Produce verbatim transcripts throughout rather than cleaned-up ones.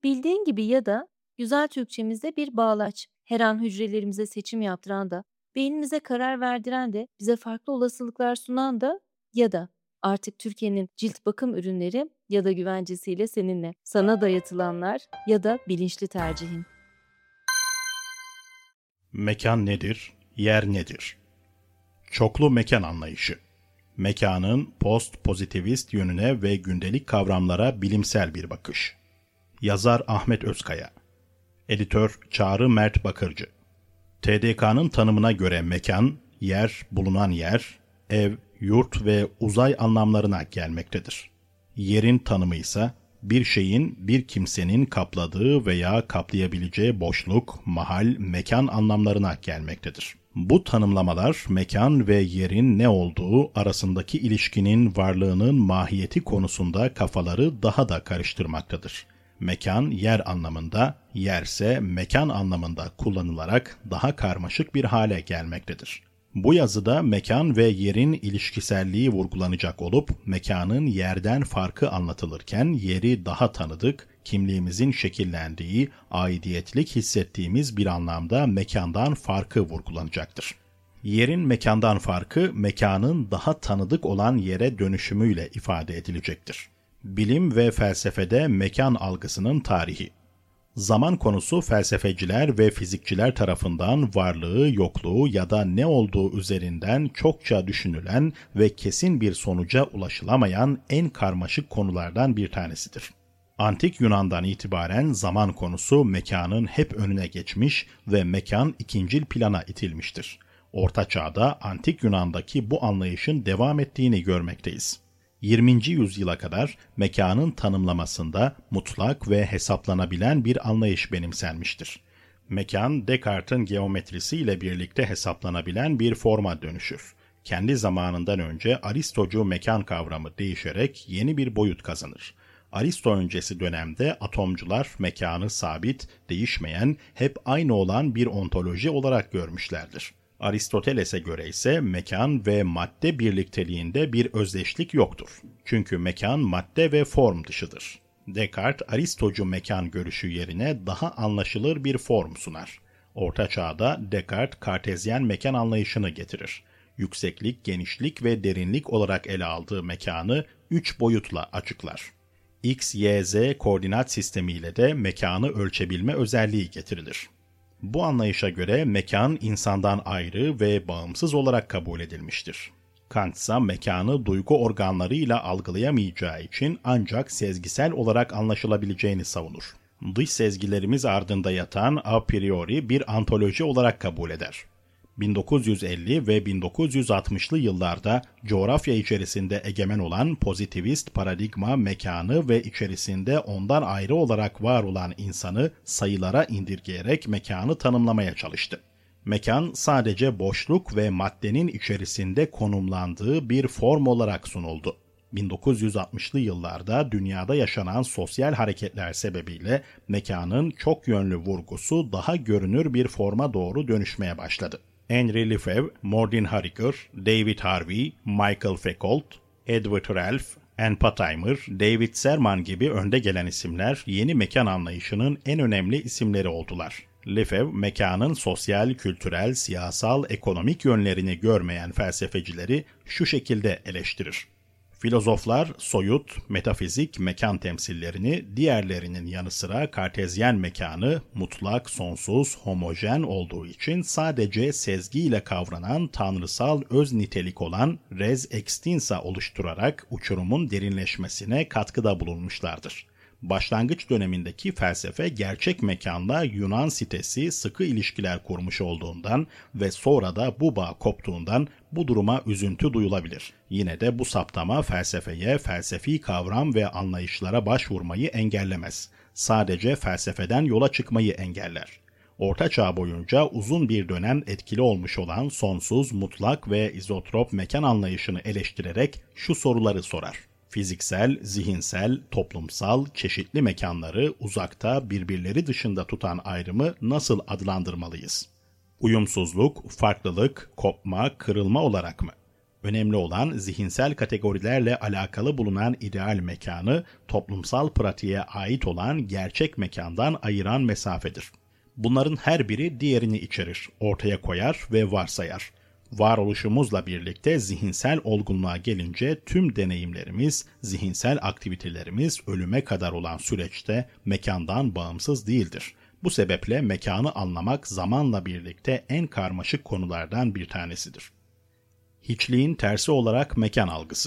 Bildiğin gibi ya da güzel Türkçemizde bir bağlaç. Her an hücrelerimize seçim yaptıran da, beynimize karar verdiren de, bize farklı olasılıklar sunan da ya da artık Türkiye'nin cilt bakım ürünleri ya da güvencesiyle seninle. Sana dayatılanlar ya da bilinçli tercihin. Mekan nedir? Yer nedir? Çoklu mekan anlayışı. Mekanın post-pozitivist yönüne ve gündelik kavramlara bilimsel bir bakış. Yazar Ahmet Özkaya. Editör Çağrı Mert Bakırcı. T D K'nın tanımına göre mekan, yer, bulunan yer, ev, yurt ve uzay anlamlarına gelmektedir. Yerin tanımı ise bir şeyin, bir kimsenin kapladığı veya kaplayabileceği boşluk, mahal, mekan anlamlarına gelmektedir. Bu tanımlamalar mekan ve yerin ne olduğu arasındaki ilişkinin varlığının mahiyeti konusunda kafaları daha da karıştırmaktadır. Mekan yer anlamında, yerse mekan anlamında kullanılarak daha karmaşık bir hale gelmektedir. Bu yazıda mekan ve yerin ilişkiselliği vurgulanacak olup, mekanın yerden farkı anlatılırken yeri daha tanıdık, kimliğimizin şekillendiği, aidiyetlik hissettiğimiz bir anlamda mekandan farkı vurgulanacaktır. Yerin mekandan farkı, mekanın daha tanıdık olan yere dönüşümüyle ifade edilecektir. Bilim ve felsefede mekan algısının tarihi. Zaman konusu felsefeciler ve fizikçiler tarafından varlığı, yokluğu ya da ne olduğu üzerinden çokça düşünülen ve kesin bir sonuca ulaşılamayan en karmaşık konulardan bir tanesidir. Antik Yunan'dan itibaren zaman konusu mekanın hep önüne geçmiş ve mekan ikincil plana itilmiştir. Orta Çağ'da Antik Yunan'daki bu anlayışın devam ettiğini görmekteyiz. yirminci yüzyıla kadar mekanın tanımlamasında mutlak ve hesaplanabilen bir anlayış benimsenmiştir. Mekan, Descartes'in geometrisiyle birlikte hesaplanabilen bir forma dönüşür. Kendi zamanından önce Aristocu mekan kavramı değişerek yeni bir boyut kazanır. Aristo öncesi dönemde atomcular mekanı sabit, değişmeyen, hep aynı olan bir ontoloji olarak görmüşlerdir. Aristoteles'e göre ise mekan ve madde birlikteliğinde bir özdeşlik yoktur. Çünkü mekan madde ve form dışıdır. Descartes, Aristocu mekan görüşü yerine daha anlaşılır bir form sunar. Orta Çağ'da Descartes, Kartezyen mekan anlayışını getirir. Yükseklik, genişlik ve derinlik olarak ele aldığı mekanı üç boyutla açıklar. X, Y, Z koordinat sistemiyle de mekanı ölçebilme özelliği getirilir. Bu anlayışa göre mekan insandan ayrı ve bağımsız olarak kabul edilmiştir. Kant ise mekanı duygu organlarıyla algılayamayacağı için ancak sezgisel olarak anlaşılabileceğini savunur. Dış sezgilerimiz ardında yatan a priori bir antoloji olarak kabul eder. bin dokuz yüz elli ve bin dokuz yüz altmışlı yıllarda coğrafya içerisinde egemen olan pozitivist paradigma mekanı ve içerisinde ondan ayrı olarak var olan insanı sayılara indirgeyerek mekanı tanımlamaya çalıştı. Mekan sadece boşluk ve maddenin içerisinde konumlandığı bir form olarak sunuldu. bin dokuz yüz altmışlı yıllarda dünyada yaşanan sosyal hareketler sebebiyle mekanın çok yönlü vurgusu daha görünür bir forma doğru dönüşmeye başladı. Henry Lefebvre, Mordin Harriker, David Harvey, Michael Foucault, Edward Ralph, Ann Pottimer, David Serman gibi önde gelen isimler yeni mekan anlayışının en önemli isimleri oldular. Lefebvre, mekanın sosyal, kültürel, siyasal, ekonomik yönlerini görmeyen felsefecileri şu şekilde eleştirir. Filozoflar soyut, metafizik mekan temsillerini, diğerlerinin yanı sıra kartezyen mekanı mutlak, sonsuz, homojen olduğu için sadece sezgiyle kavranan tanrısal öz nitelik olan res extensa oluşturarak uçurumun derinleşmesine katkıda bulunmuşlardır. Başlangıç dönemindeki felsefe gerçek mekanla Yunan sitesi sıkı ilişkiler kurmuş olduğundan ve sonra da bu bağ koptuğundan bu duruma üzüntü duyulabilir. Yine de bu saptama felsefeye, felsefi kavram ve anlayışlara başvurmayı engellemez. Sadece felsefeden yola çıkmayı engeller. Orta Çağ boyunca uzun bir dönem etkili olmuş olan sonsuz, mutlak ve izotrop mekan anlayışını eleştirerek şu soruları sorar. Fiziksel, zihinsel, toplumsal, çeşitli mekanları uzakta birbirleri dışında tutan ayrımı nasıl adlandırmalıyız? Uyumsuzluk, farklılık, kopma, kırılma olarak mı? Önemli olan zihinsel kategorilerle alakalı bulunan ideal mekanı toplumsal pratiğe ait olan gerçek mekandan ayıran mesafedir. Bunların her biri diğerini içerir, ortaya koyar ve varsayar. Varoluşumuzla birlikte zihinsel olgunluğa gelince tüm deneyimlerimiz, zihinsel aktivitelerimiz ölüme kadar olan süreçte mekandan bağımsız değildir. Bu sebeple mekanı anlamak zamanla birlikte en karmaşık konulardan bir tanesidir. Hiçliğin tersi olarak mekan algısı.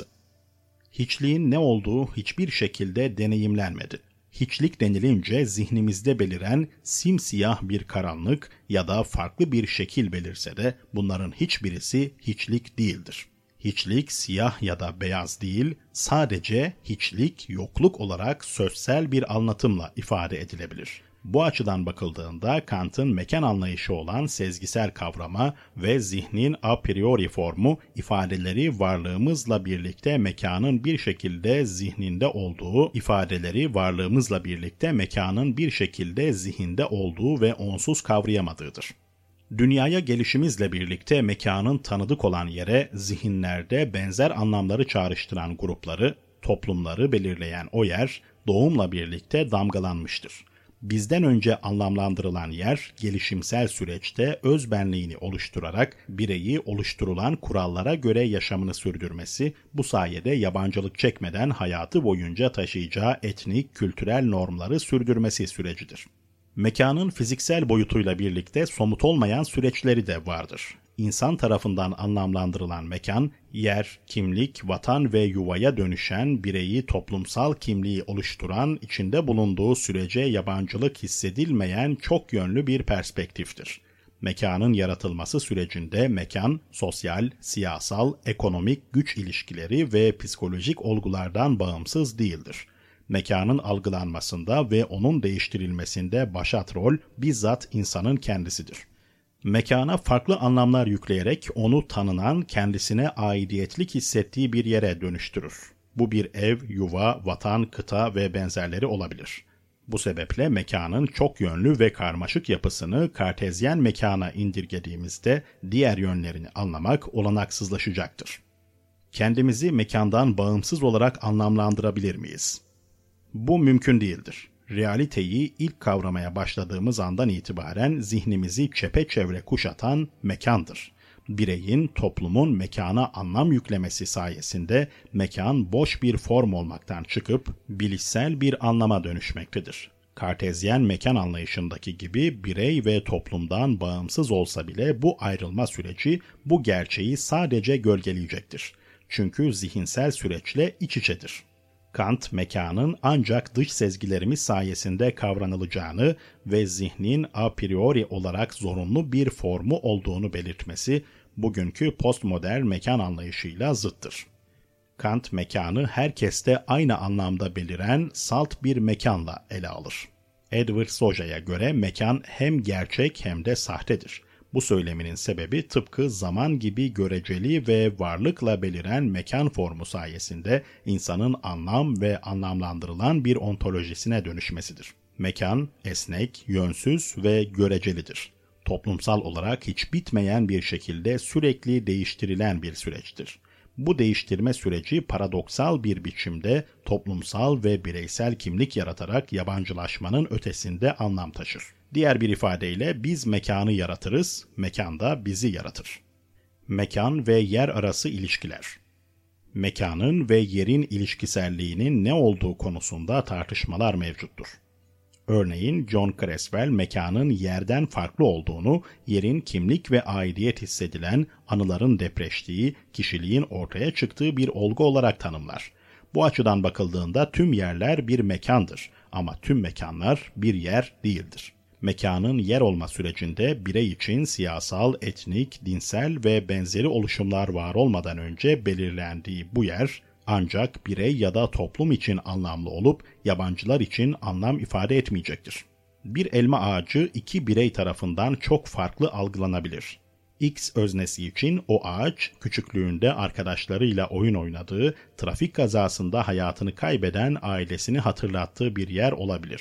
Hiçliğin ne olduğu hiçbir şekilde deneyimlenmedi. Hiçlik denilince zihnimizde beliren simsiyah bir karanlık ya da farklı bir şekil belirse de bunların hiçbirisi hiçlik değildir. Hiçlik siyah ya da beyaz değil, sadece hiçlik yokluk olarak sözsel bir anlatımla ifade edilebilir. Bu açıdan bakıldığında Kant'ın mekan anlayışı olan sezgisel kavrama ve zihnin a priori formu ifadeleri varlığımızla birlikte mekanın bir şekilde zihninde olduğu, ifadeleri varlığımızla birlikte mekanın bir şekilde zihinde olduğu ve onsuz kavrayamadığıdır. Dünyaya gelişimizle birlikte mekanın tanıdık olan yere zihinlerde benzer anlamları çağrıştıran grupları, toplumları belirleyen o yer doğumla birlikte damgalanmıştır. Bizden önce anlamlandırılan yer, gelişimsel süreçte öz benliğini oluşturarak bireyi oluşturulan kurallara göre yaşamını sürdürmesi, bu sayede yabancılık çekmeden hayatı boyunca taşıyacağı etnik, kültürel normları sürdürmesi sürecidir. Mekanın fiziksel boyutuyla birlikte somut olmayan süreçleri de vardır. İnsan tarafından anlamlandırılan mekan, yer, kimlik, vatan ve yuvaya dönüşen bireyi toplumsal kimliği oluşturan, içinde bulunduğu sürece yabancılık hissedilmeyen çok yönlü bir perspektiftir. Mekanın yaratılması sürecinde mekan, sosyal, siyasal, ekonomik güç ilişkileri ve psikolojik olgulardan bağımsız değildir. Mekanın algılanmasında ve onun değiştirilmesinde başat rol bizzat insanın kendisidir. Mekana farklı anlamlar yükleyerek onu tanınan, kendisine aidiyetlik hissettiği bir yere dönüştürür. Bu bir ev, yuva, vatan, kıta ve benzerleri olabilir. Bu sebeple mekanın çok yönlü ve karmaşık yapısını kartezyen mekana indirgediğimizde diğer yönlerini anlamak olanaksızlaşacaktır. Kendimizi mekandan bağımsız olarak anlamlandırabilir miyiz? Bu mümkün değildir. Realiteyi ilk kavramaya başladığımız andan itibaren zihnimizi çepeçevre kuşatan mekandır. Bireyin, toplumun mekana anlam yüklemesi sayesinde mekan boş bir form olmaktan çıkıp bilişsel bir anlama dönüşmektedir. Kartezyen mekan anlayışındaki gibi birey ve toplumdan bağımsız olsa bile bu ayrılma süreci bu gerçeği sadece gölgeleyecektir. Çünkü zihinsel süreçle iç içedir. Kant, mekanın ancak dış sezgilerimiz sayesinde kavranılacağını ve zihnin a priori olarak zorunlu bir formu olduğunu belirtmesi, bugünkü postmodern mekan anlayışıyla zıttır. Kant, mekanı herkeste aynı anlamda beliren salt bir mekanla ele alır. Edward Soja'ya göre mekan hem gerçek hem de sahtedir. Bu söyleminin sebebi tıpkı zaman gibi göreceli ve varlıkla beliren mekan formu sayesinde insanın anlam ve anlamlandırılan bir ontolojisine dönüşmesidir. Mekan, esnek, yönsüz ve görecelidir. Toplumsal olarak hiç bitmeyen bir şekilde sürekli değiştirilen bir süreçtir. Bu değiştirme süreci paradoksal bir biçimde toplumsal ve bireysel kimlik yaratarak yabancılaşmanın ötesinde anlam taşır. Diğer bir ifadeyle biz mekanı yaratırız, mekan da bizi yaratır. Mekan ve yer arası ilişkiler. Mekanın ve yerin ilişkiselliğinin ne olduğu konusunda tartışmalar mevcuttur. Örneğin John Creswell mekanın yerden farklı olduğunu, yerin kimlik ve aidiyet hissedilen, anıların depreştiği, kişiliğin ortaya çıktığı bir olgu olarak tanımlar. Bu açıdan bakıldığında tüm yerler bir mekandır ama tüm mekanlar bir yer değildir. Mekanın yer olma sürecinde birey için siyasal, etnik, dinsel ve benzeri oluşumlar var olmadan önce belirlendiği bu yer, ancak birey ya da toplum için anlamlı olup yabancılar için anlam ifade etmeyecektir. Bir elma ağacı iki birey tarafından çok farklı algılanabilir. X öznesi için o ağaç, küçüklüğünde arkadaşlarıyla oyun oynadığı, trafik kazasında hayatını kaybeden ailesini hatırlattığı bir yer olabilir.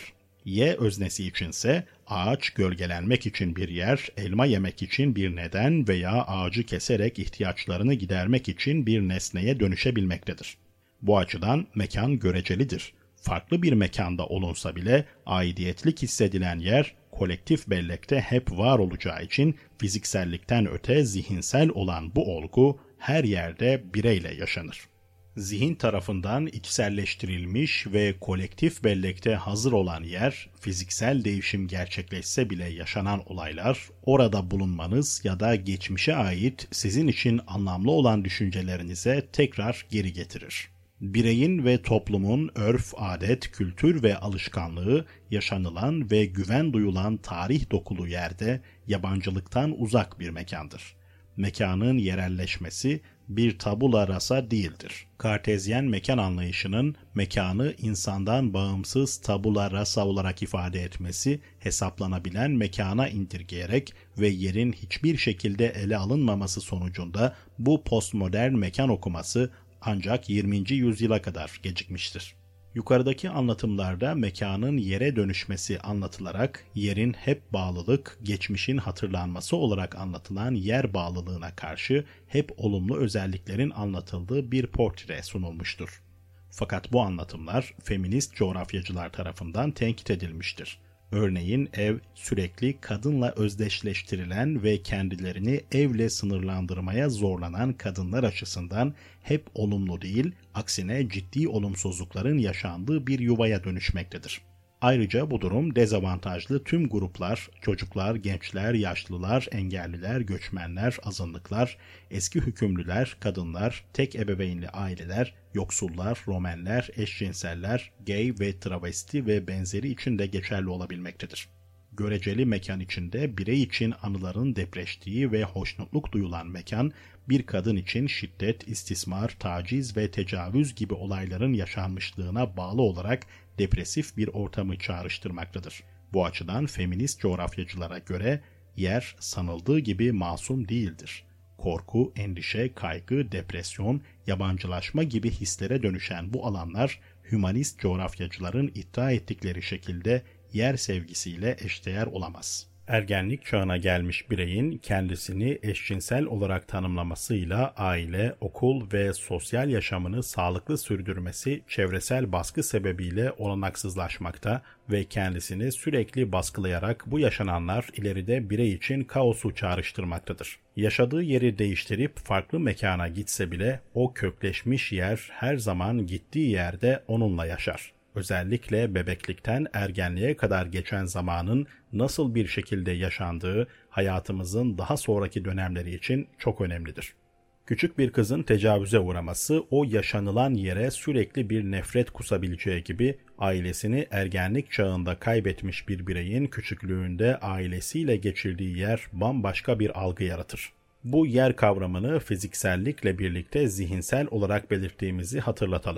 Y öznesi içinse ağaç gölgelenmek için bir yer, elma yemek için bir neden veya ağacı keserek ihtiyaçlarını gidermek için bir nesneye dönüşebilmektedir. Bu açıdan mekan görecelidir. Farklı bir mekanda olunsa bile aidiyetlik hissedilen yer kolektif bellekte hep var olacağı için fiziksellikten öte zihinsel olan bu olgu her yerde bireyle yaşanır. Zihin tarafından içselleştirilmiş ve kolektif bellekte hazır olan yer, fiziksel değişim gerçekleşse bile yaşanan olaylar, orada bulunmanız ya da geçmişe ait sizin için anlamlı olan düşüncelerinize tekrar geri getirir. Bireyin ve toplumun örf, adet, kültür ve alışkanlığı yaşanılan ve güven duyulan tarih dokulu yerde yabancılıktan uzak bir mekandır. Mekanın yerelleşmesi bir tabula rasa değildir. Kartezyen mekan anlayışının mekanı insandan bağımsız tabula rasa olarak ifade etmesi, hesaplanabilen mekana indirgeyerek ve yerin hiçbir şekilde ele alınmaması sonucunda bu postmodern mekan okuması ancak yirminci yüzyıla kadar gecikmiştir. Yukarıdaki anlatımlarda mekanın yere dönüşmesi anlatılarak yerin hep bağlılık, geçmişin hatırlanması olarak anlatılan yer bağlılığına karşı hep olumlu özelliklerin anlatıldığı bir portre sunulmuştur. Fakat bu anlatımlar feminist coğrafyacılar tarafından tenkit edilmiştir. Örneğin ev sürekli kadınla özdeşleştirilen ve kendilerini evle sınırlandırmaya zorlanan kadınlar açısından hep olumlu değil, aksine ciddi olumsuzlukların yaşandığı bir yuvaya dönüşmektedir. Ayrıca bu durum dezavantajlı tüm gruplar, çocuklar, gençler, yaşlılar, engelliler, göçmenler, azınlıklar, eski hükümlüler, kadınlar, tek ebeveynli aileler, yoksullar, Romenler, eşcinseller, gay ve travesti ve benzeri için de geçerli olabilmektedir. Göreceli mekan içinde birey için anıların depreştiği ve hoşnutluk duyulan mekan, bir kadın için şiddet, istismar, taciz ve tecavüz gibi olayların yaşanmışlığına bağlı olarak depresif bir ortamı çağrıştırmaktadır. Bu açıdan feminist coğrafyacılara göre yer sanıldığı gibi masum değildir. Korku, endişe, kaygı, depresyon, yabancılaşma gibi hislere dönüşen bu alanlar, hümanist coğrafyacıların iddia ettikleri şekilde yer sevgisiyle eşdeğer olamaz. Ergenlik çağına gelmiş bireyin kendisini eşcinsel olarak tanımlamasıyla aile, okul ve sosyal yaşamını sağlıklı sürdürmesi çevresel baskı sebebiyle olanaksızlaşmakta ve kendisini sürekli baskılayarak bu yaşananlar ileride birey için kaosu çağrıştırmaktadır. Yaşadığı yeri değiştirip farklı mekana gitse bile o kökleşmiş yer her zaman gittiği yerde onunla yaşar. Özellikle bebeklikten ergenliğe kadar geçen zamanın nasıl bir şekilde yaşandığı hayatımızın daha sonraki dönemleri için çok önemlidir. Küçük bir kızın tecavüze uğraması o yaşanılan yere sürekli bir nefret kusabileceği gibi ailesini ergenlik çağında kaybetmiş bir bireyin küçüklüğünde ailesiyle geçirdiği yer bambaşka bir algı yaratır. Bu yer kavramını fiziksellikle birlikte zihinsel olarak belirttiğimizi hatırlatalım.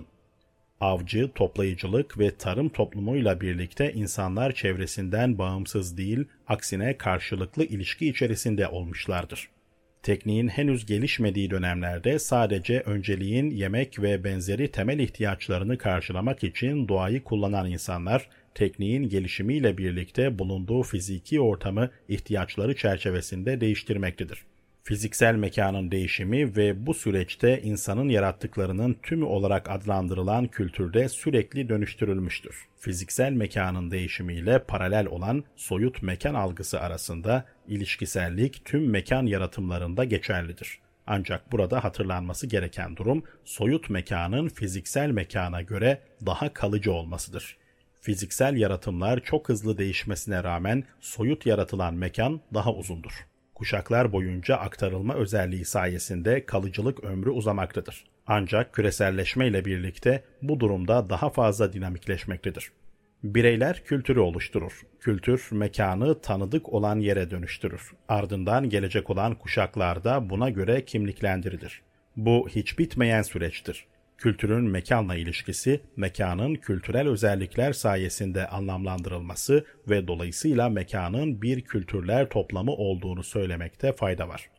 Avcı, toplayıcılık ve tarım toplumuyla birlikte insanlar çevresinden bağımsız değil, aksine karşılıklı ilişki içerisinde olmuşlardır. Tekniğin henüz gelişmediği dönemlerde sadece önceliğin yemek ve benzeri temel ihtiyaçlarını karşılamak için doğayı kullanan insanlar, tekniğin gelişimiyle birlikte bulunduğu fiziki ortamı ihtiyaçları çerçevesinde değiştirmektedir. Fiziksel mekanın değişimi ve bu süreçte insanın yarattıklarının tümü olarak adlandırılan kültürde sürekli dönüştürülmüştür. Fiziksel mekanın değişimiyle paralel olan soyut mekan algısı arasında ilişkisellik tüm mekan yaratımlarında geçerlidir. Ancak burada hatırlanması gereken durum soyut mekanın fiziksel mekana göre daha kalıcı olmasıdır. Fiziksel yaratımlar çok hızlı değişmesine rağmen soyut yaratılan mekan daha uzundur. Kuşaklar boyunca aktarılma özelliği sayesinde kalıcılık ömrü uzamaktadır. Ancak küreselleşme ile birlikte bu durumda daha fazla dinamikleşmektedir. Bireyler kültürü oluşturur. Kültür, mekanı tanıdık olan yere dönüştürür. Ardından gelecek olan kuşaklar da buna göre kimliklendirilir. Bu hiç bitmeyen süreçtir. Kültürün mekanla ilişkisi, mekanın kültürel özellikler sayesinde anlamlandırılması ve dolayısıyla mekanın bir kültürler toplamı olduğunu söylemekte fayda var.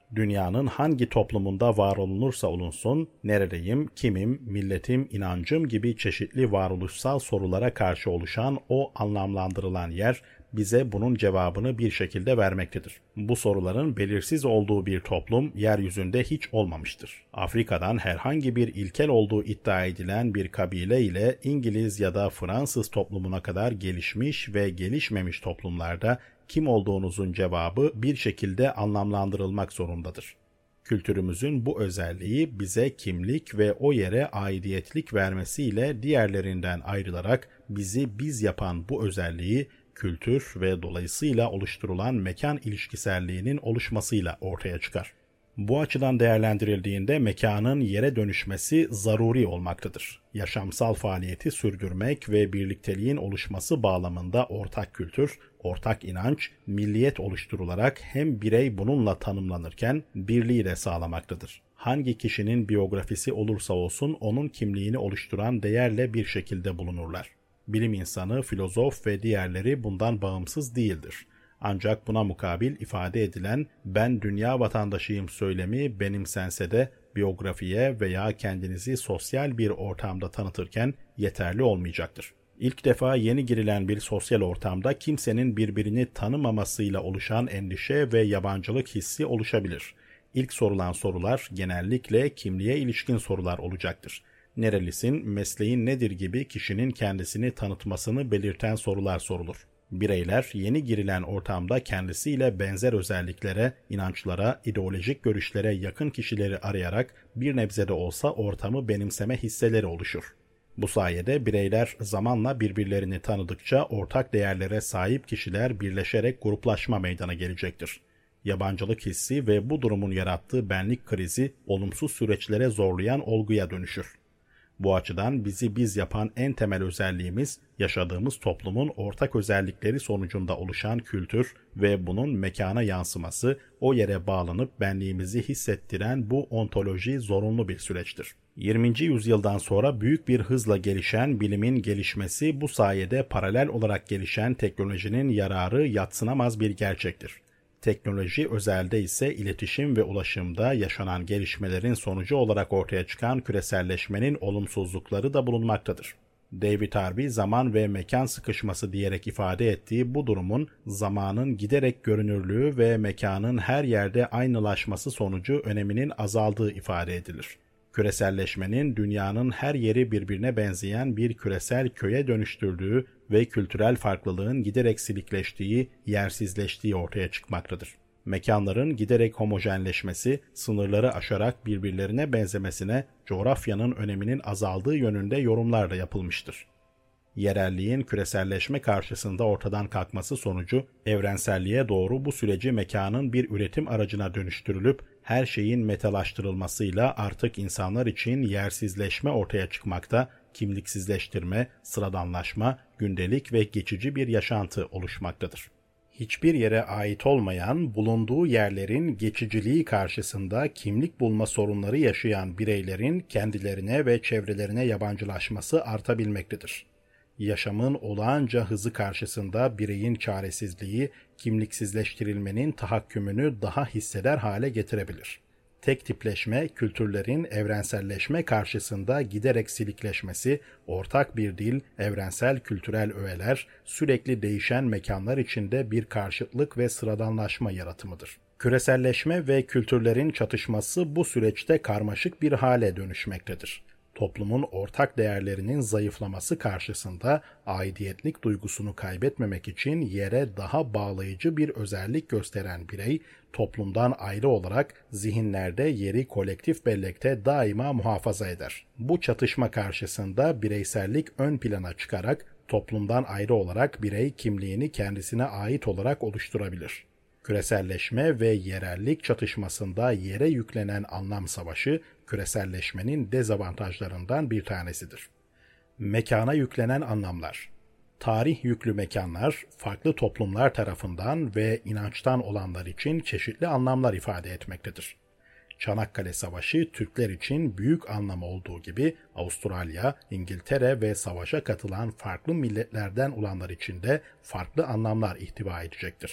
Dünyanın hangi toplumunda var olunursa olunsun, neredeyim, kimim, milletim, inancım gibi çeşitli varoluşsal sorulara karşı oluşan o anlamlandırılan yer, bize bunun cevabını bir şekilde vermektedir. Bu soruların belirsiz olduğu bir toplum yeryüzünde hiç olmamıştır. Afrika'dan herhangi bir ilkel olduğu iddia edilen bir kabile ile İngiliz ya da Fransız toplumuna kadar gelişmiş ve gelişmemiş toplumlarda kim olduğunuzun cevabı bir şekilde anlamlandırılmak zorundadır. Kültürümüzün bu özelliği bize kimlik ve o yere aidiyetlik vermesiyle diğerlerinden ayrılarak bizi biz yapan bu özelliği kültür ve dolayısıyla oluşturulan mekan ilişkiselliğinin oluşmasıyla ortaya çıkar. Bu açıdan değerlendirildiğinde mekanın yere dönüşmesi zaruri olmaktadır. Yaşamsal faaliyeti sürdürmek ve birlikteliğin oluşması bağlamında ortak kültür, ortak inanç, milliyet oluşturularak hem birey bununla tanımlanırken birliği de sağlamaktadır. Hangi kişinin biyografisi olursa olsun onun kimliğini oluşturan değerle bir şekilde bulunurlar. Bilim insanı, filozof ve diğerleri bundan bağımsız değildir. Ancak buna mukabil ifade edilen ben dünya vatandaşıyım söylemi benimsense de biyografiye veya kendinizi sosyal bir ortamda tanıtırken yeterli olmayacaktır. İlk defa yeni girilen bir sosyal ortamda kimsenin birbirini tanımamasıyla oluşan endişe ve yabancılık hissi oluşabilir. İlk sorulan sorular genellikle kimliğe ilişkin sorular olacaktır. Nerelisin, mesleğin nedir gibi kişinin kendisini tanıtmasını belirten sorular sorulur. Bireyler yeni girilen ortamda kendisiyle benzer özelliklere, inançlara, ideolojik görüşlere yakın kişileri arayarak bir nebze de olsa ortamı benimseme hisseleri oluşur. Bu sayede bireyler zamanla birbirlerini tanıdıkça ortak değerlere sahip kişiler birleşerek gruplaşma meydana gelecektir. Yabancılık hissi ve bu durumun yarattığı benlik krizi olumsuz süreçlere zorlayan olguya dönüşür. Bu açıdan bizi biz yapan en temel özelliğimiz, yaşadığımız toplumun ortak özellikleri sonucunda oluşan kültür ve bunun mekana yansıması, o yere bağlanıp benliğimizi hissettiren bu ontoloji zorunlu bir süreçtir. yirminci yüzyıldan sonra büyük bir hızla gelişen bilimin gelişmesi, bu sayede paralel olarak gelişen teknolojinin yararı yadsınamaz bir gerçektir. Teknoloji özelde ise iletişim ve ulaşımda yaşanan gelişmelerin sonucu olarak ortaya çıkan küreselleşmenin olumsuzlukları da bulunmaktadır. David Harvey zaman ve mekan sıkışması diyerek ifade ettiği bu durumun zamanın giderek görünürlüğü ve mekanın her yerde aynılaşması sonucu öneminin azaldığı ifade edilir. Küreselleşmenin dünyanın her yeri birbirine benzeyen bir küresel köye dönüştürdüğü ve kültürel farklılığın giderek silikleştiği, yersizleştiği ortaya çıkmaktadır. Mekanların giderek homojenleşmesi, sınırları aşarak birbirlerine benzemesine coğrafyanın öneminin azaldığı yönünde yorumlar da yapılmıştır. Yerelliğin küreselleşme karşısında ortadan kalkması sonucu evrenselliğe doğru bu süreci mekanın bir üretim aracına dönüştürülüp her şeyin metalaştırılmasıyla artık insanlar için yersizleşme ortaya çıkmakta, kimliksizleştirme, sıradanlaşma, gündelik ve geçici bir yaşantı oluşmaktadır. Hiçbir yere ait olmayan, bulunduğu yerlerin geçiciliği karşısında kimlik bulma sorunları yaşayan bireylerin kendilerine ve çevrelerine yabancılaşması artabilmektedir. Yaşamın olağanca hızı karşısında bireyin çaresizliği, kimliksizleştirilmenin tahakkümünü daha hisseder hale getirebilir. Tek tipleşme, kültürlerin evrenselleşme karşısında giderek silikleşmesi, ortak bir dil, evrensel kültürel öğeler, sürekli değişen mekanlar içinde bir karşıtlık ve sıradanlaşma yaratımıdır. Küreselleşme ve kültürlerin çatışması bu süreçte karmaşık bir hale dönüşmektedir. Toplumun ortak değerlerinin zayıflaması karşısında aidiyetlik duygusunu kaybetmemek için yere daha bağlayıcı bir özellik gösteren birey, toplumdan ayrı olarak zihinlerde yeri kolektif bellekte daima muhafaza eder. Bu çatışma karşısında bireysellik ön plana çıkarak toplumdan ayrı olarak birey kimliğini kendisine ait olarak oluşturabilir. Küreselleşme ve yerellik çatışmasında yere yüklenen anlam savaşı, küreselleşmenin dezavantajlarından bir tanesidir. Mekana yüklenen anlamlar. Tarih yüklü mekanlar, farklı toplumlar tarafından ve inançtan olanlar için çeşitli anlamlar ifade etmektedir. Çanakkale Savaşı Türkler için büyük anlam olduğu gibi Avustralya, İngiltere ve savaşa katılan farklı milletlerden olanlar için de farklı anlamlar ihtiva edecektir.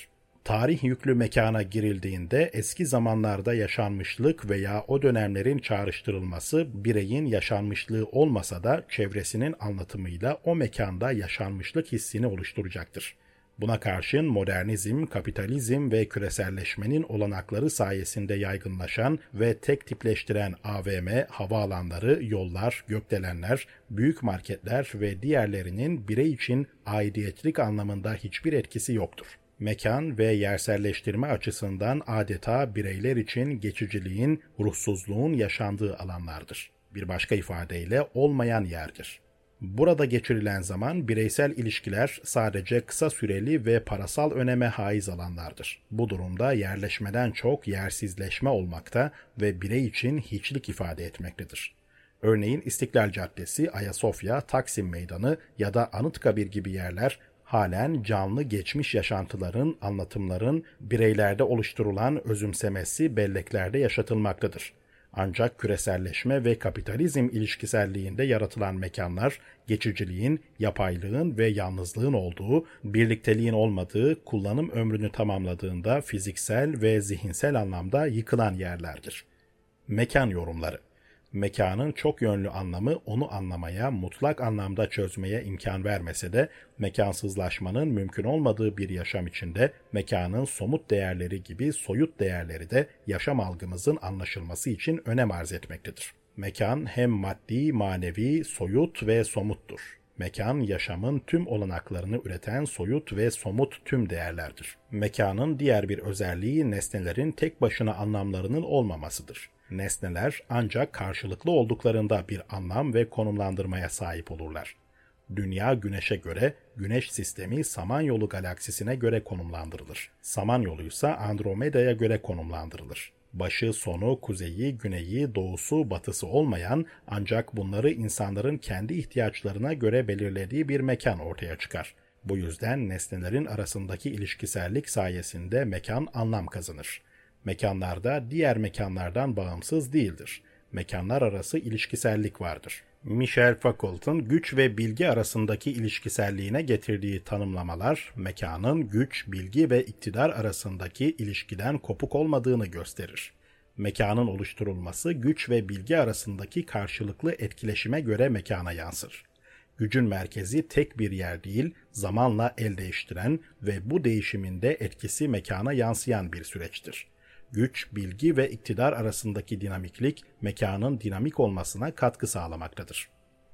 Tarih yüklü mekana girildiğinde eski zamanlarda yaşanmışlık veya o dönemlerin çağrıştırılması bireyin yaşanmışlığı olmasa da çevresinin anlatımıyla o mekanda yaşanmışlık hissini oluşturacaktır. Buna karşın modernizm, kapitalizm ve küreselleşmenin olanakları sayesinde yaygınlaşan ve tek tipleştiren A V M, havaalanları, yollar, gökdelenler, büyük marketler ve diğerlerinin birey için aidiyetlik anlamında hiçbir etkisi yoktur. Mekan ve yerselleştirme açısından adeta bireyler için geçiciliğin, ruhsuzluğun yaşandığı alanlardır. Bir başka ifadeyle olmayan yerdir. Burada geçirilen zaman bireysel ilişkiler sadece kısa süreli ve parasal öneme haiz alanlardır. Bu durumda yerleşmeden çok yersizleşme olmakta ve birey için hiçlik ifade etmektedir. Örneğin İstiklal Caddesi, Ayasofya, Taksim Meydanı ya da Anıtkabir gibi yerler halen canlı geçmiş yaşantıların, anlatımların bireylerde oluşturulan özümsemesi belleklerde yaşatılmaktadır. Ancak küreselleşme ve kapitalizm ilişkiselliğinde yaratılan mekanlar, geçiciliğin, yapaylığın ve yalnızlığın olduğu, birlikteliğin olmadığı, kullanım ömrünü tamamladığında fiziksel ve zihinsel anlamda yıkılan yerlerdir. Mekan yorumları. Mekanın çok yönlü anlamı onu anlamaya, mutlak anlamda çözmeye imkan vermese de mekansızlaşmanın mümkün olmadığı bir yaşam içinde mekanın somut değerleri gibi soyut değerleri de yaşam algımızın anlaşılması için önem arz etmektedir. Mekan hem maddi, manevi, soyut ve somuttur. Mekan, yaşamın tüm olanaklarını üreten soyut ve somut tüm değerlerdir. Mekanın diğer bir özelliği nesnelerin tek başına anlamlarının olmamasıdır. Nesneler ancak karşılıklı olduklarında bir anlam ve konumlandırmaya sahip olurlar. Dünya Güneş'e göre, Güneş sistemi Samanyolu galaksisine göre konumlandırılır. Samanyolu ise Andromeda'ya göre konumlandırılır. Başı, sonu, kuzeyi, güneyi, doğusu, batısı olmayan ancak bunları insanların kendi ihtiyaçlarına göre belirlediği bir mekan ortaya çıkar. Bu yüzden nesnelerin arasındaki ilişkisellik sayesinde mekan anlam kazanır. Mekanlarda diğer mekanlardan bağımsız değildir. Mekanlar arası ilişkisellik vardır. Michel Foucault'un güç ve bilgi arasındaki ilişkiselliğine getirdiği tanımlamalar, mekanın güç, bilgi ve iktidar arasındaki ilişkiden kopuk olmadığını gösterir. Mekanın oluşturulması, güç ve bilgi arasındaki karşılıklı etkileşime göre mekana yansır. Gücün merkezi tek bir yer değil, zamanla el değiştiren ve bu değişiminde etkisi mekana yansıyan bir süreçtir. Güç, bilgi ve iktidar arasındaki dinamiklik, mekanın dinamik olmasına katkı sağlamaktadır.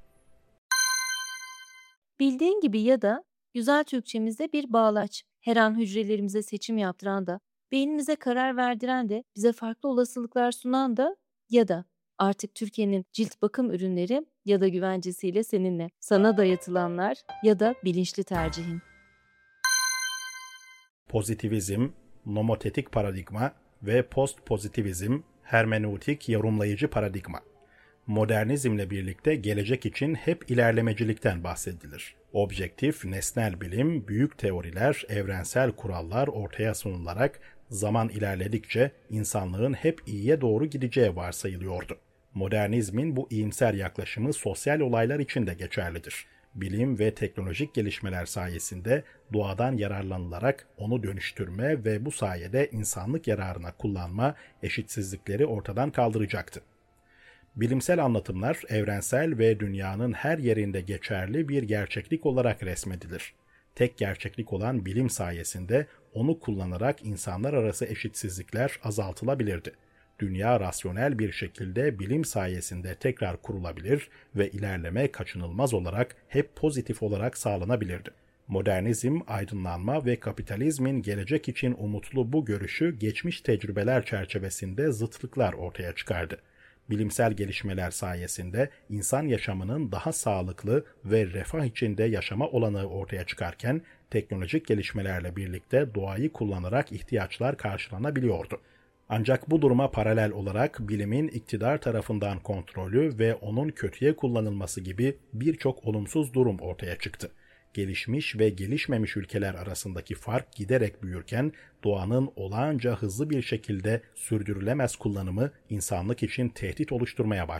Bildiğin gibi ya da güzel Türkçemizde bir bağlaç, her an hücrelerimize seçim yaptıran da, beynimize karar verdiren de, bize farklı olasılıklar sunan da ya da artık Türkiye'nin cilt bakım ürünleri ya da güvencesiyle seninle, sana dayatılanlar ya da bilinçli tercihin. Pozitivizm, nomotetik paradigma ve postpozitivizm, hermeneutik yorumlayıcı paradigma. Modernizmle birlikte gelecek için hep ilerlemecilikten bahsedilir. Objektif, nesnel bilim, büyük teoriler, evrensel kurallar ortaya sunularak zaman ilerledikçe insanlığın hep iyiye doğru gideceği varsayılıyordu. Modernizmin bu iyimser yaklaşımı sosyal olaylar için de geçerlidir. Bilim ve teknolojik gelişmeler sayesinde doğadan yararlanılarak onu dönüştürme ve bu sayede insanlık yararına kullanma eşitsizlikleri ortadan kaldıracaktı. Bilimsel anlatımlar evrensel ve dünyanın her yerinde geçerli bir gerçeklik olarak resmedilir. Tek gerçeklik olan bilim sayesinde onu kullanarak insanlar arası eşitsizlikler azaltılabilirdi. Dünya rasyonel bir şekilde bilim sayesinde tekrar kurulabilir ve ilerleme kaçınılmaz olarak hep pozitif olarak sağlanabilirdi. Modernizm, aydınlanma ve kapitalizmin gelecek için umutlu bu görüşü geçmiş tecrübeler çerçevesinde zıtlıklar ortaya çıkardı. Bilimsel gelişmeler sayesinde insan yaşamının daha sağlıklı ve refah içinde yaşama olanağı ortaya çıkarken, teknolojik gelişmelerle birlikte doğayı kullanarak ihtiyaçlar karşılanabiliyordu. Ancak bu duruma paralel olarak bilimin iktidar tarafından kontrolü ve onun kötüye kullanılması gibi birçok olumsuz durum ortaya çıktı. Gelişmiş ve gelişmemiş ülkeler arasındaki fark giderek büyürken doğanın olağanca hızlı bir şekilde sürdürülemez kullanımı insanlık için tehdit oluşturmaya başladı.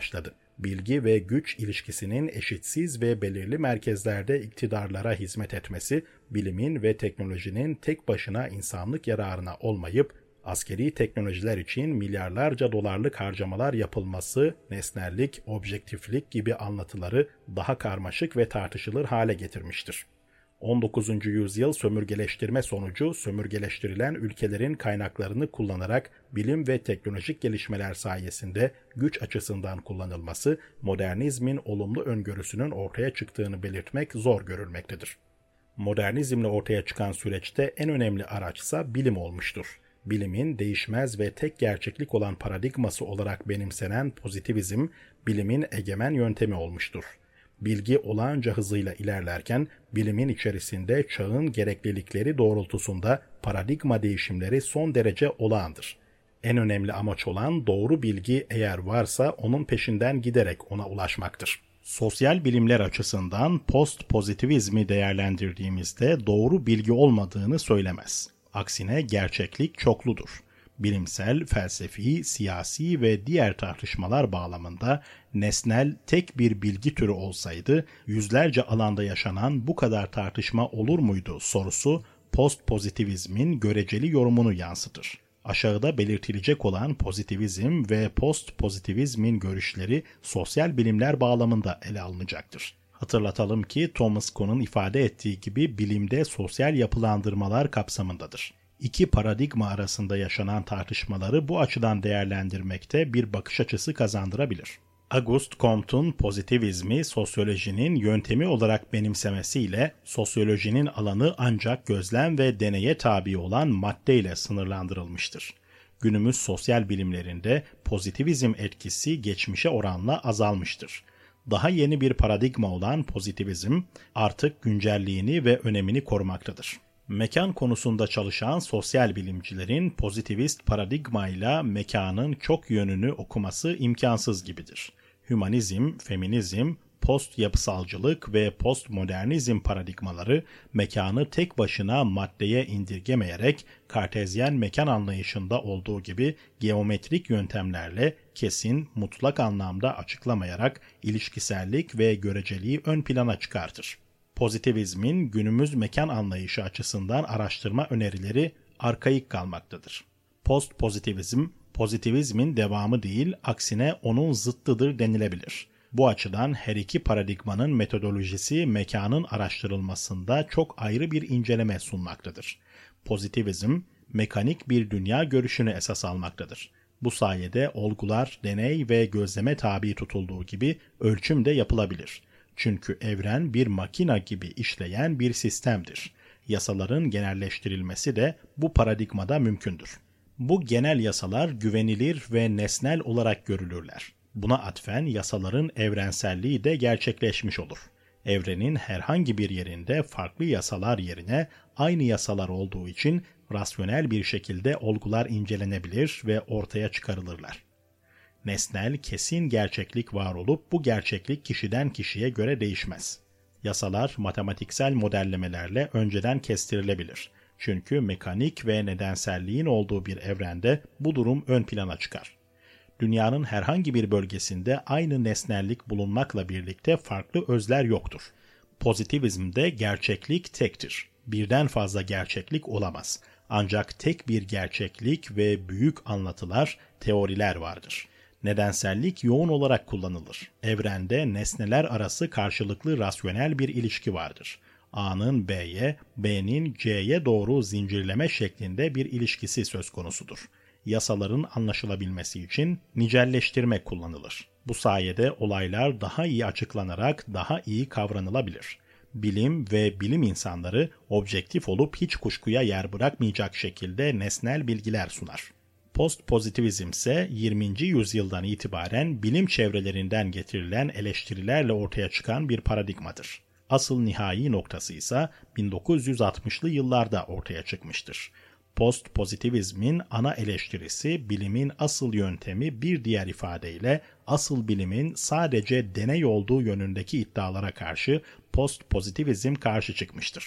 bilgi ve güç ilişkisinin eşitsiz ve belirli merkezlerde iktidarlara hizmet etmesi, bilimin ve teknolojinin tek başına insanlık yararına olmayıp, askeri teknolojiler için milyarlarca dolarlık harcamalar yapılması, nesnellik, objektiflik gibi anlatıları daha karmaşık ve tartışılır hale getirmiştir. on dokuzuncu yüzyıl sömürgeleştirme sonucu sömürgeleştirilen ülkelerin kaynaklarını kullanarak bilim ve teknolojik gelişmeler sayesinde güç açısından kullanılması, modernizmin olumlu öngörüsünün ortaya çıktığını belirtmek zor görülmektedir. Modernizmle ortaya çıkan süreçte en önemli araçsa bilim olmuştur. Bilimin değişmez ve tek gerçeklik olan paradigması olarak benimsenen pozitivizm, bilimin egemen yöntemi olmuştur. Bilgi olağanca hızıyla ilerlerken, bilimin içerisinde çağın gereklilikleri doğrultusunda paradigma değişimleri son derece olağandır. En önemli amaç olan doğru bilgi eğer varsa onun peşinden giderek ona ulaşmaktır. Sosyal bilimler açısından post-pozitivizmi değerlendirdiğimizde doğru bilgi olmadığını söylemez. Aksine gerçeklik çokludur. Bilimsel, felsefi, siyasi ve diğer tartışmalar bağlamında nesnel tek bir bilgi türü olsaydı yüzlerce alanda yaşanan bu kadar tartışma olur muydu sorusu post-pozitivizmin göreceli yorumunu yansıtır. Aşağıda belirtilecek olan pozitivizm ve post-pozitivizmin görüşleri sosyal bilimler bağlamında ele alınacaktır. Hatırlatalım ki Thomas Kuhn'un ifade ettiği gibi bilimde sosyal yapılandırmalar kapsamındadır. İki paradigma arasında yaşanan tartışmaları bu açıdan değerlendirmekte bir bakış açısı kazandırabilir. Auguste Comte'un pozitivizmi sosyolojinin yöntemi olarak benimsemesiyle sosyolojinin alanı ancak gözlem ve deneye tabi olan maddeyle sınırlandırılmıştır. Günümüz sosyal bilimlerinde pozitivizm etkisi geçmişe oranla azalmıştır. Daha yeni bir paradigma olan pozitivizm artık güncelliğini ve önemini korumaktadır. Mekan konusunda çalışan sosyal bilimcilerin pozitivist paradigmayla mekanın çok yönünü okuması imkansız gibidir. Hümanizm, feminizm, post yapısalcılık ve postmodernizm paradigmaları mekanı tek başına maddeye indirgemeyerek kartezyen mekan anlayışında olduğu gibi geometrik yöntemlerle kesin, mutlak anlamda açıklamayarak ilişkisellik ve göreceliği ön plana çıkartır. Pozitivizmin günümüz mekan anlayışı açısından araştırma önerileri arkaik kalmaktadır. Post-pozitivizm, pozitivizmin devamı değil, aksine onun zıttıdır denilebilir. Bu açıdan her iki paradigmanın metodolojisi mekanın araştırılmasında çok ayrı bir inceleme sunmaktadır. Pozitivizm, mekanik bir dünya görüşünü esas almaktadır. Bu sayede olgular, deney ve gözleme tabi tutulduğu gibi ölçüm de yapılabilir. Çünkü evren bir makina gibi işleyen bir sistemdir. Yasaların genelleştirilmesi de bu paradigmada mümkündür. Bu genel yasalar güvenilir ve nesnel olarak görülürler. Buna atfen yasaların evrenselliği de gerçekleşmiş olur. Evrenin herhangi bir yerinde farklı yasalar yerine aynı yasalar olduğu için rasyonel bir şekilde olgular incelenebilir ve ortaya çıkarılırlar. Nesnel, kesin gerçeklik var olup bu gerçeklik kişiden kişiye göre değişmez. Yasalar matematiksel modellemelerle önceden kestirilebilir. Çünkü mekanik ve nedenselliğin olduğu bir evrende bu durum ön plana çıkar. Dünyanın herhangi bir bölgesinde aynı nesnellik bulunmakla birlikte farklı özler yoktur. Pozitivizmde gerçeklik tektir. Birden fazla gerçeklik olamaz. Ancak tek bir gerçeklik ve büyük anlatılar, teoriler vardır. Nedensellik yoğun olarak kullanılır. Evrende nesneler arası karşılıklı rasyonel bir ilişki vardır. A'nın B'ye, B'nin C'ye doğru zincirleme şeklinde bir ilişkisi söz konusudur. Yasaların anlaşılabilmesi için nicelleştirme kullanılır. Bu sayede olaylar daha iyi açıklanarak daha iyi kavranılabilir. Bilim ve bilim insanları objektif olup hiç kuşkuya yer bırakmayacak şekilde nesnel bilgiler sunar. Postpozitivizm ise yirminci yüzyıldan itibaren bilim çevrelerinden getirilen eleştirilerle ortaya çıkan bir paradigmadır. Asıl nihai noktası ise bin dokuz yüz altmışlı yıllarda ortaya çıkmıştır. Postpozitivizmin ana eleştirisi bilimin asıl yöntemi, bir diğer ifadeyle asıl bilimin sadece deney olduğu yönündeki iddialara karşı postpozitivizm karşı çıkmıştır.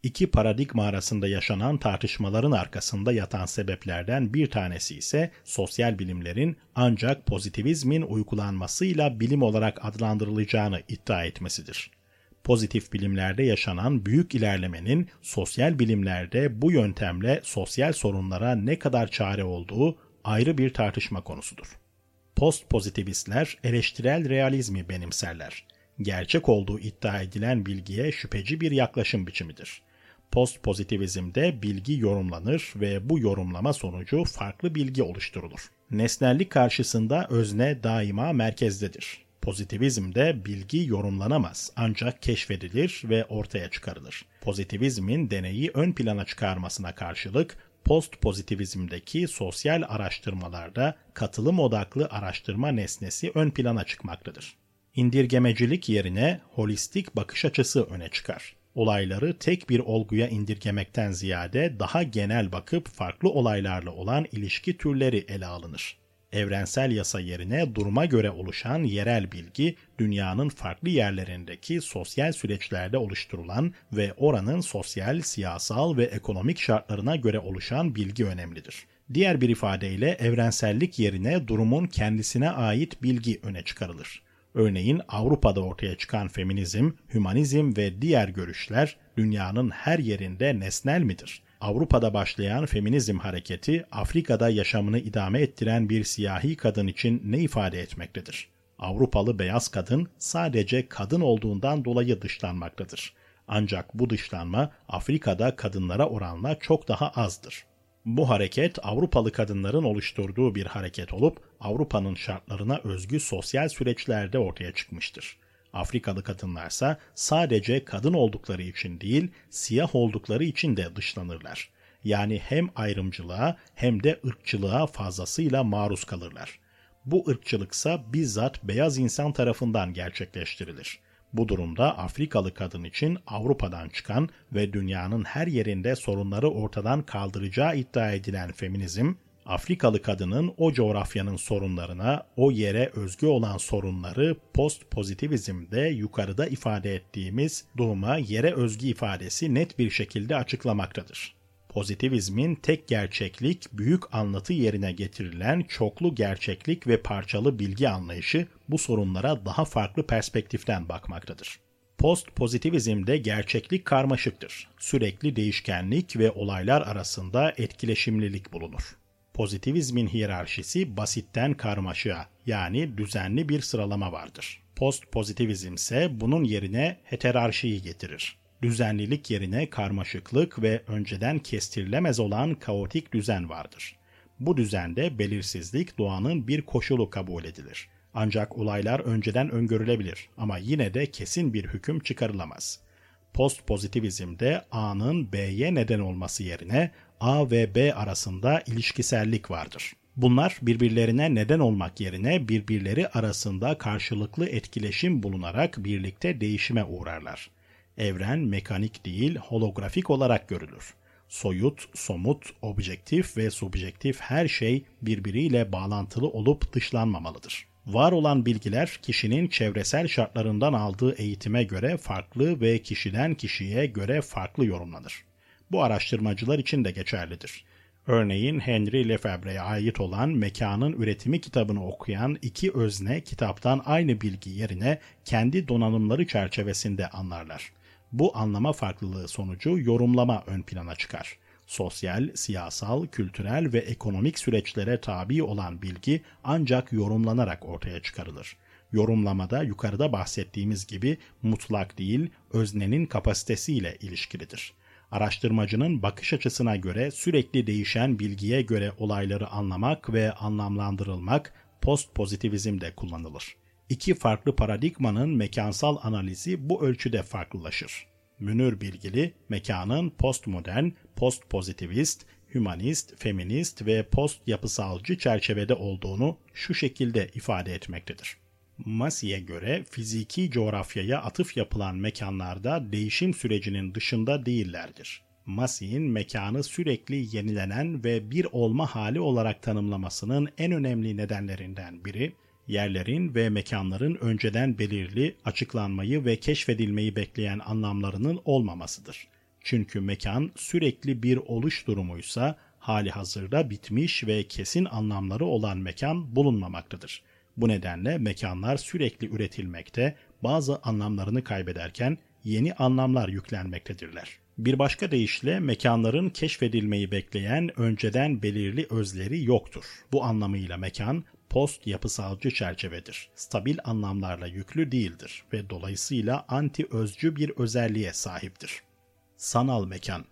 İki paradigma arasında yaşanan tartışmaların arkasında yatan sebeplerden bir tanesi ise sosyal bilimlerin ancak pozitivizmin uygulanmasıyla bilim olarak adlandırılacağını iddia etmesidir. Pozitif bilimlerde yaşanan büyük ilerlemenin sosyal bilimlerde bu yöntemle sosyal sorunlara ne kadar çare olduğu ayrı bir tartışma konusudur. Postpozitivistler eleştirel realizmi benimserler. Gerçek olduğu iddia edilen bilgiye şüpheci bir yaklaşım biçimidir. Postpozitivizmde bilgi yorumlanır ve bu yorumlama sonucu farklı bilgi oluşturulur. Nesnellik karşısında özne daima merkezdedir. Pozitivizmde bilgi yorumlanamaz ancak keşfedilir ve ortaya çıkarılır. Pozitivizmin deneyi ön plana çıkarmasına karşılık postpozitivizmdeki sosyal araştırmalarda katılım odaklı araştırma nesnesi ön plana çıkmaktadır. İndirgemecilik yerine holistik bakış açısı öne çıkar. Olayları tek bir olguya indirgemekten ziyade daha genel bakıp farklı olaylarla olan ilişki türleri ele alınır. Evrensel yasa yerine duruma göre oluşan yerel bilgi, dünyanın farklı yerlerindeki sosyal süreçlerde oluşturulan ve oranın sosyal, siyasal ve ekonomik şartlarına göre oluşan bilgi önemlidir. Diğer bir ifadeyle evrensellik yerine durumun kendisine ait bilgi öne çıkarılır. Örneğin Avrupa'da ortaya çıkan feminizm, hümanizm ve diğer görüşler dünyanın her yerinde nesnel midir? Avrupa'da başlayan feminizm hareketi, Afrika'da yaşamını idame ettiren bir siyahi kadın için ne ifade etmektedir? Avrupalı beyaz kadın sadece kadın olduğundan dolayı dışlanmaktadır. Ancak bu dışlanma Afrika'da kadınlara oranla çok daha azdır. Bu hareket Avrupalı kadınların oluşturduğu bir hareket olup Avrupa'nın şartlarına özgü sosyal süreçlerde ortaya çıkmıştır. Afrikalı kadınlarsa sadece kadın oldukları için değil, siyah oldukları için de dışlanırlar. Yani hem ayrımcılığa hem de ırkçılığa fazlasıyla maruz kalırlar. Bu ırkçılıksa bizzat beyaz insan tarafından gerçekleştirilir. Bu durumda Afrikalı kadın için Avrupa'dan çıkan ve dünyanın her yerinde sorunları ortadan kaldıracağı iddia edilen feminizm, Afrikalı kadının o coğrafyanın sorunlarına, o yere özgü olan sorunları postpozitivizmde yukarıda ifade ettiğimiz duruma yere özgü ifadesi net bir şekilde açıklamaktadır. Pozitivizmin tek gerçeklik, büyük anlatı yerine getirilen çoklu gerçeklik ve parçalı bilgi anlayışı bu sorunlara daha farklı perspektiften bakmaktadır. Postpozitivizmde gerçeklik karmaşıktır. Sürekli değişkenlik ve olaylar arasında etkileşimlilik bulunur. Pozitivizmin hiyerarşisi basitten karmaşığa, yani düzenli bir sıralama vardır. Postpozitivizm ise bunun yerine heterarşiyi getirir. Düzenlilik yerine karmaşıklık ve önceden kestirilemez olan kaotik düzen vardır. Bu düzende belirsizlik doğanın bir koşulu kabul edilir. Ancak olaylar önceden öngörülebilir ama yine de kesin bir hüküm çıkarılamaz. Postpozitivizmde A'nın B'ye neden olması yerine A ve B arasında ilişkisellik vardır. Bunlar birbirlerine neden olmak yerine birbirleri arasında karşılıklı etkileşim bulunarak birlikte değişime uğrarlar. Evren mekanik değil, holografik olarak görülür. Soyut, somut, objektif ve subjektif her şey birbiriyle bağlantılı olup dışlanmamalıdır. Var olan bilgiler kişinin çevresel şartlarından aldığı eğitime göre farklı ve kişiden kişiye göre farklı yorumlanır. Bu araştırmacılar için de geçerlidir. Örneğin Henri Lefebvre'ye ait olan Mekanın Üretimi kitabını okuyan iki özne kitaptan aynı bilgi yerine kendi donanımları çerçevesinde anlarlar. Bu anlama farklılığı sonucu yorumlama ön plana çıkar. Sosyal, siyasal, kültürel ve ekonomik süreçlere tabi olan bilgi ancak yorumlanarak ortaya çıkarılır. Yorumlamada yukarıda bahsettiğimiz gibi mutlak değil, öznenin kapasitesiyle ilişkilidir. Araştırmacının bakış açısına göre sürekli değişen bilgiye göre olayları anlamak ve anlamlandırılmak postpozitivizmde kullanılır. İki farklı paradigmanın mekansal analizi bu ölçüde farklılaşır. Münir Bilgili, mekanın postmodern, postpozitivist, hümanist, feminist ve post yapısalcı çerçevede olduğunu şu şekilde ifade etmektedir. Massey'e göre fiziki coğrafyaya atıf yapılan mekanlarda değişim sürecinin dışında değillerdir. Massey'in mekanı sürekli yenilenen ve bir olma hali olarak tanımlamasının en önemli nedenlerinden biri, yerlerin ve mekanların önceden belirli, açıklanmayı ve keşfedilmeyi bekleyen anlamlarının olmamasıdır. Çünkü mekan sürekli bir oluş durumuysa hali hazırda bitmiş ve kesin anlamları olan mekan bulunmamaktadır. Bu nedenle mekanlar sürekli üretilmekte, bazı anlamlarını kaybederken yeni anlamlar yüklenmektedirler. Bir başka deyişle mekanların keşfedilmeyi bekleyen önceden belirli özleri yoktur. Bu anlamıyla mekan post yapısalcı çerçevedir. Stabil anlamlarla yüklü değildir ve dolayısıyla anti-özcü bir özelliğe sahiptir. Sanal mekan.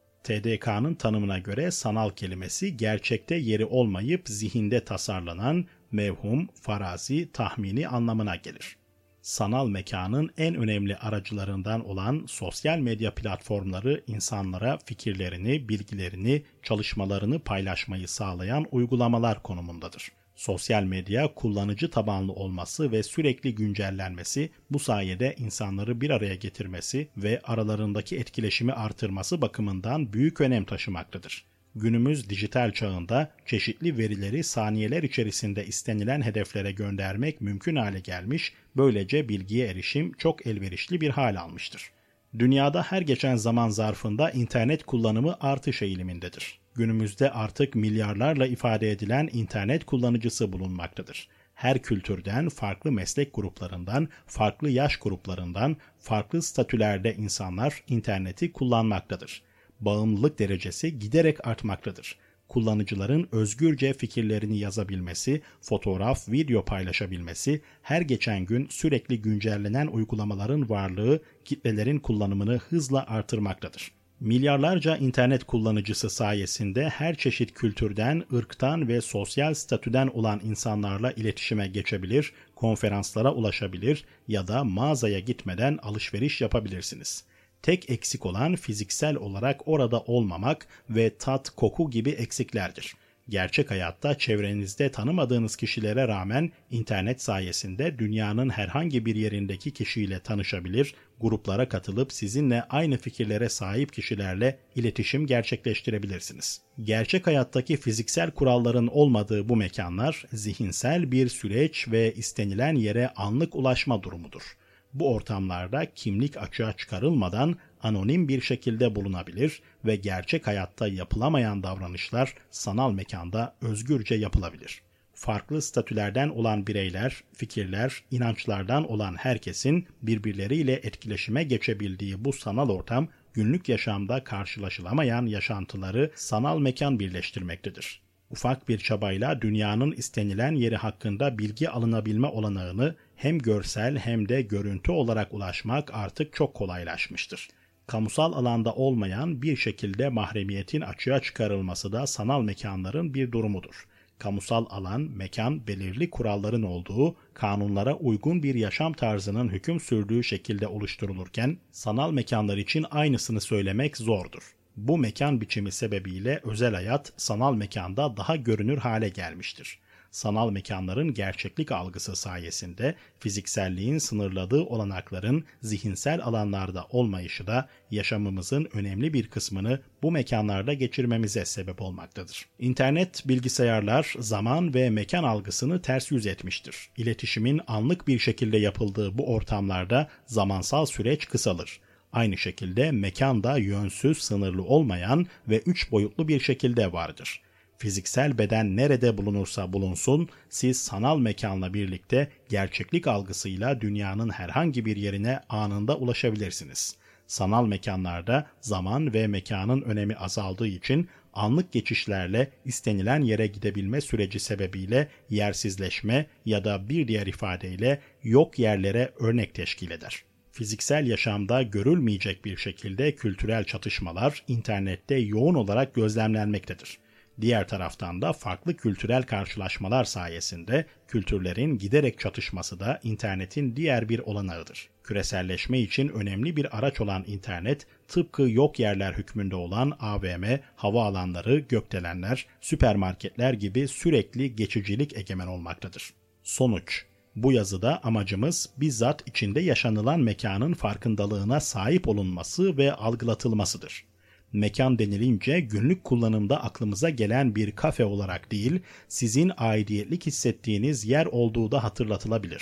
T D K'nın tanımına göre sanal kelimesi gerçekte yeri olmayıp zihinde tasarlanan mevhum, farazi, tahmini anlamına gelir. Sanal mekanın en önemli aracılarından olan sosyal medya platformları insanlara fikirlerini, bilgilerini, çalışmalarını paylaşmayı sağlayan uygulamalar konumundadır. Sosyal medya kullanıcı tabanlı olması ve sürekli güncellenmesi bu sayede insanları bir araya getirmesi ve aralarındaki etkileşimi artırması bakımından büyük önem taşımaktadır. Günümüz dijital çağında çeşitli verileri saniyeler içerisinde istenilen hedeflere göndermek mümkün hale gelmiş, böylece bilgiye erişim çok elverişli bir hal almıştır. Dünyada her geçen zaman zarfında internet kullanımı artış eğilimindedir. Günümüzde artık milyarlarla ifade edilen internet kullanıcısı bulunmaktadır. Her kültürden, farklı meslek gruplarından, farklı yaş gruplarından, farklı statülerde insanlar interneti kullanmaktadır. Bağımlılık derecesi giderek artmaktadır. Kullanıcıların özgürce fikirlerini yazabilmesi, fotoğraf, video paylaşabilmesi, her geçen gün sürekli güncellenen uygulamaların varlığı kitlelerin kullanımını hızla artırmaktadır. Milyarlarca internet kullanıcısı sayesinde her çeşit kültürden, ırktan ve sosyal statüden olan insanlarla iletişime geçebilir, konferanslara ulaşabilir ya da mağazaya gitmeden alışveriş yapabilirsiniz. Tek eksik olan fiziksel olarak orada olmamak ve tat, koku gibi eksiklerdir. Gerçek hayatta çevrenizde tanımadığınız kişilere rağmen internet sayesinde dünyanın herhangi bir yerindeki kişiyle tanışabilir, gruplara katılıp sizinle aynı fikirlere sahip kişilerle iletişim gerçekleştirebilirsiniz. Gerçek hayattaki fiziksel kuralların olmadığı bu mekanlar zihinsel bir süreç ve istenilen yere anlık ulaşma durumudur. Bu ortamlarda kimlik açığa çıkarılmadan anonim bir şekilde bulunabilir ve gerçek hayatta yapılamayan davranışlar sanal mekanda özgürce yapılabilir. Farklı statülerden olan bireyler, fikirler, inançlardan olan herkesin birbirleriyle etkileşime geçebildiği bu sanal ortam, günlük yaşamda karşılaşılamayan yaşantıları sanal mekan birleştirmektedir. Ufak bir çabayla dünyanın istenilen yeri hakkında bilgi alınabilme olanağını hem görsel hem de görüntü olarak ulaşmak artık çok kolaylaşmıştır. Kamusal alanda olmayan bir şekilde mahremiyetin açığa çıkarılması da sanal mekanların bir durumudur. Kamusal alan, mekan belirli kuralların olduğu, kanunlara uygun bir yaşam tarzının hüküm sürdüğü şekilde oluşturulurken, sanal mekanlar için aynısını söylemek zordur. Bu mekan biçimi sebebiyle özel hayat sanal mekanda daha görünür hale gelmiştir. Sanal mekanların gerçeklik algısı sayesinde fizikselliğin sınırladığı olanakların zihinsel alanlarda olmayışı da yaşamımızın önemli bir kısmını bu mekanlarda geçirmemize sebep olmaktadır. İnternet, bilgisayarlar zaman ve mekan algısını ters yüz etmiştir. İletişimin anlık bir şekilde yapıldığı bu ortamlarda zamansal süreç kısalır. Aynı şekilde mekan da yönsüz, sınırlı olmayan ve üç boyutlu bir şekilde vardır. Fiziksel beden nerede bulunursa bulunsun, siz sanal mekanla birlikte gerçeklik algısıyla dünyanın herhangi bir yerine anında ulaşabilirsiniz. Sanal mekanlarda zaman ve mekanın önemi azaldığı için anlık geçişlerle istenilen yere gidebilme süreci sebebiyle yersizleşme ya da bir diğer ifadeyle yok yerlere örnek teşkil eder. Fiziksel yaşamda görülmeyecek bir şekilde kültürel çatışmalar internette yoğun olarak gözlemlenmektedir. Diğer taraftan da farklı kültürel karşılaşmalar sayesinde kültürlerin giderek çatışması da internetin diğer bir olanağıdır. Küreselleşme için önemli bir araç olan internet, tıpkı yok yerler hükmünde olan A V M, havaalanları, gökdelenler, süpermarketler gibi sürekli geçicilik egemen olmaktadır. Sonuç: bu yazıda amacımız bizzat içinde yaşanılan mekanın farkındalığına sahip olunması ve algılatılmasıdır. Mekan denilince günlük kullanımda aklımıza gelen bir kafe olarak değil, sizin aidiyetlik hissettiğiniz yer olduğu da hatırlatılabilir.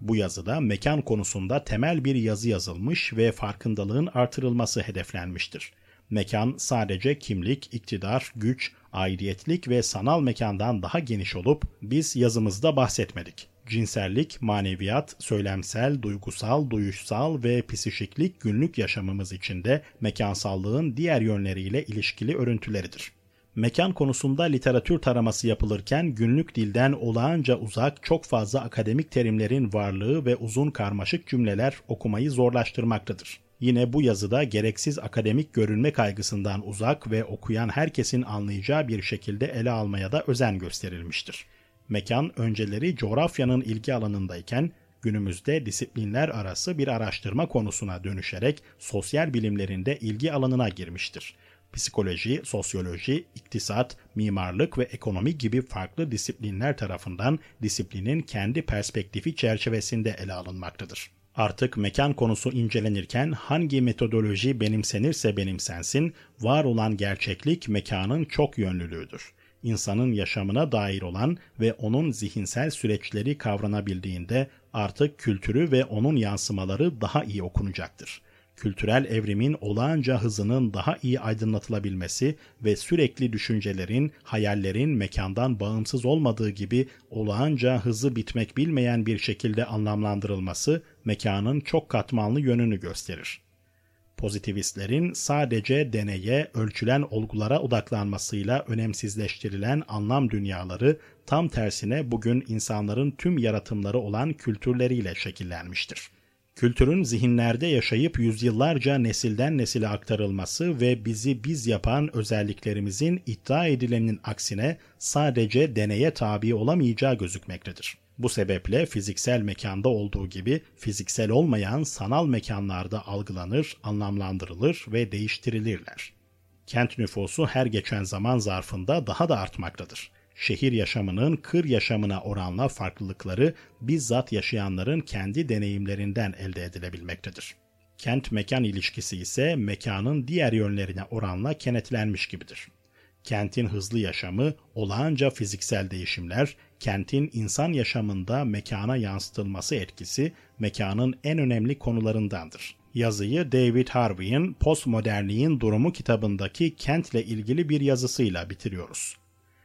Bu yazıda mekan konusunda temel bir yazı yazılmış ve farkındalığın artırılması hedeflenmiştir. Mekan sadece kimlik, iktidar, güç, aidiyetlik ve sanal mekandan daha geniş olup biz yazımızda bahsetmedik. Cinsellik, maneviyat, söylemsel, duygusal, duyuşsal ve psişiklik günlük yaşamımız içinde mekansallığın diğer yönleriyle ilişkili örüntüleridir. Mekan konusunda literatür taraması yapılırken günlük dilden olağanca uzak çok fazla akademik terimlerin varlığı ve uzun karmaşık cümleler okumayı zorlaştırmaktadır. Yine bu yazıda gereksiz akademik görünme kaygısından uzak ve okuyan herkesin anlayacağı bir şekilde ele almaya da özen gösterilmiştir. Mekan önceleri coğrafyanın ilgi alanındayken günümüzde disiplinler arası bir araştırma konusuna dönüşerek sosyal bilimlerinde ilgi alanına girmiştir. Psikoloji, sosyoloji, iktisat, mimarlık ve ekonomi gibi farklı disiplinler tarafından disiplinin kendi perspektifi çerçevesinde ele alınmaktadır. Artık mekan konusu incelenirken hangi metodoloji benimsenirse benimsensin, var olan gerçeklik mekanın çok yönlülüğüdür. İnsanın yaşamına dair olan ve onun zihinsel süreçleri kavranabildiğinde artık kültürü ve onun yansımaları daha iyi okunacaktır. Kültürel evrimin olağanca hızının daha iyi aydınlatılabilmesi ve sürekli düşüncelerin, hayallerin mekandan bağımsız olmadığı gibi olağanca hızı bitmek bilmeyen bir şekilde anlamlandırılması mekanın çok katmanlı yönünü gösterir. Pozitivistlerin sadece deneye, ölçülen olgulara odaklanmasıyla önemsizleştirilen anlam dünyaları tam tersine bugün insanların tüm yaratımları olan kültürleriyle şekillenmiştir. Kültürün zihinlerde yaşayıp yüzyıllarca nesilden nesile aktarılması ve bizi biz yapan özelliklerimizin iddia edilenin aksine sadece deneye tabi olamayacağı gözükmektedir. Bu sebeple fiziksel mekanda olduğu gibi fiziksel olmayan sanal mekanlarda algılanır, anlamlandırılır ve değiştirilirler. Kent nüfusu her geçen zaman zarfında daha da artmaktadır. Şehir yaşamının kır yaşamına oranla farklılıkları bizzat yaşayanların kendi deneyimlerinden elde edilebilmektedir. Kent-mekan ilişkisi ise mekanın diğer yönlerine oranla kenetlenmiş gibidir. Kentin hızlı yaşamı, olağanca fiziksel değişimler, kentin insan yaşamında mekana yansıtılması etkisi mekanın en önemli konularındandır. Yazıyı David Harvey'in Postmodernliğin Durumu kitabındaki kentle ilgili bir yazısıyla bitiriyoruz.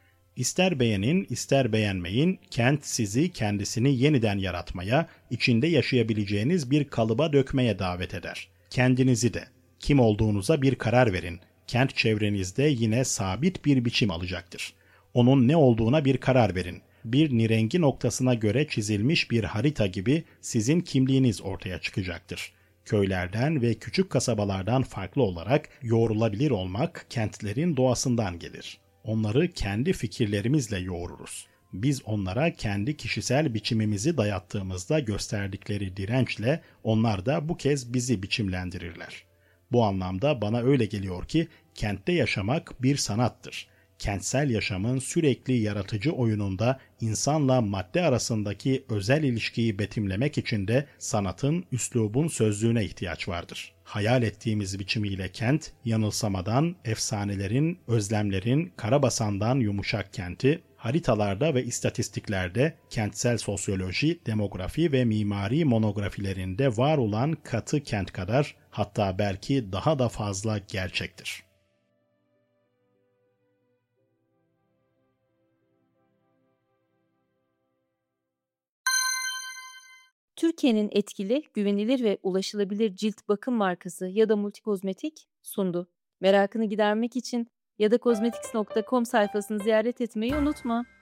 İster beğenin, ister beğenmeyin, kent sizi kendisini yeniden yaratmaya, içinde yaşayabileceğiniz bir kalıba dökmeye davet eder. Kendinizi de, kim olduğunuza bir karar verin. Kent çevrenizde yine sabit bir biçim alacaktır. Onun ne olduğuna bir karar verin. Bir nirengi noktasına göre çizilmiş bir harita gibi sizin kimliğiniz ortaya çıkacaktır. Köylerden ve küçük kasabalardan farklı olarak yoğrulabilir olmak kentlerin doğasından gelir. Onları kendi fikirlerimizle yoğururuz. Biz onlara kendi kişisel biçimimizi dayattığımızda gösterdikleri dirençle onlar da bu kez bizi biçimlendirirler. Bu anlamda bana öyle geliyor ki kentte yaşamak bir sanattır. Kentsel yaşamın sürekli yaratıcı oyununda insanla madde arasındaki özel ilişkiyi betimlemek için de sanatın, üslubun sözlüğüne ihtiyaç vardır. Hayal ettiğimiz biçimiyle kent, yanılsamadan, efsanelerin, özlemlerin, karabasandan yumuşak kenti, haritalarda ve istatistiklerde kentsel sosyoloji, demografi ve mimari monografilerinde var olan katı kent kadar, hatta belki daha da fazla gerçektir. Türkiye'nin etkili, güvenilir ve ulaşılabilir cilt bakım markası ya da Multikozmetik sundu. Merakını gidermek için ya da kozmetiks nokta com sayfasını ziyaret etmeyi unutma.